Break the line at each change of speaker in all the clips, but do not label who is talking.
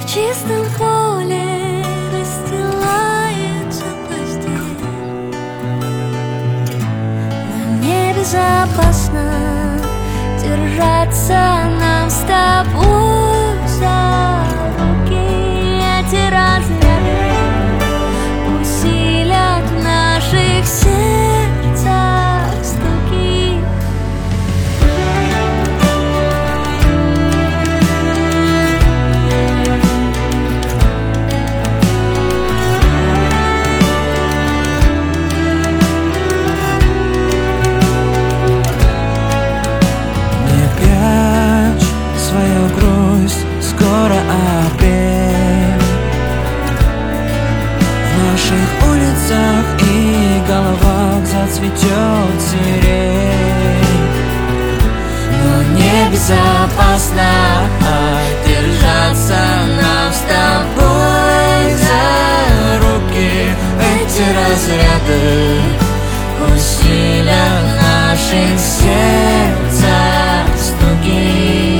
В чистом поле расстилается постель, но небезопасно держаться нам с тобой за руки. Эти разряды усилят в наших сердцах стуки.
Свою грусть, скоро апрель. В наших улицах и головах зацветет сирень, но небезопасно держаться нам с тобой за руки. Эти разряды усилят в наших сердцах стуки.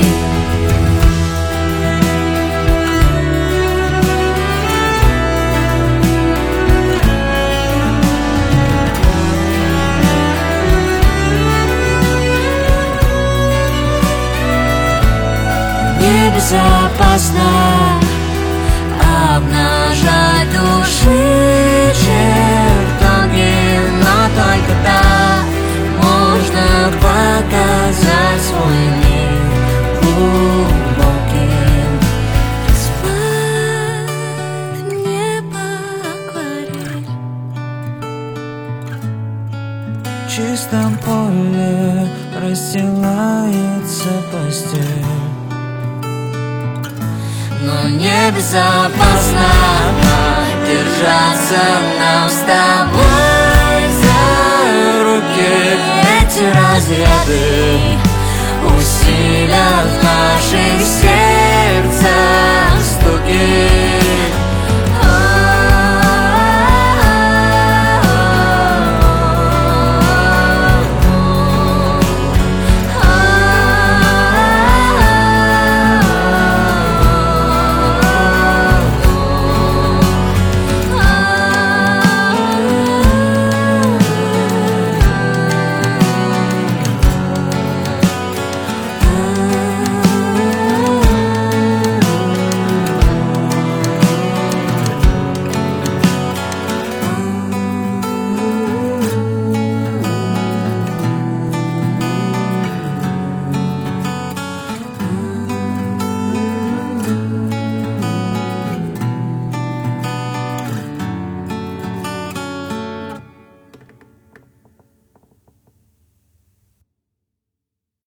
Небезопасно обнажать души чертоги, но только так можно показать свой мир глубоким.
Избавь небо акварель.
В чистом поле расстилается постель, но небезопасно держаться нам с тобой за руки. Эти разряды усилят в наших сердцах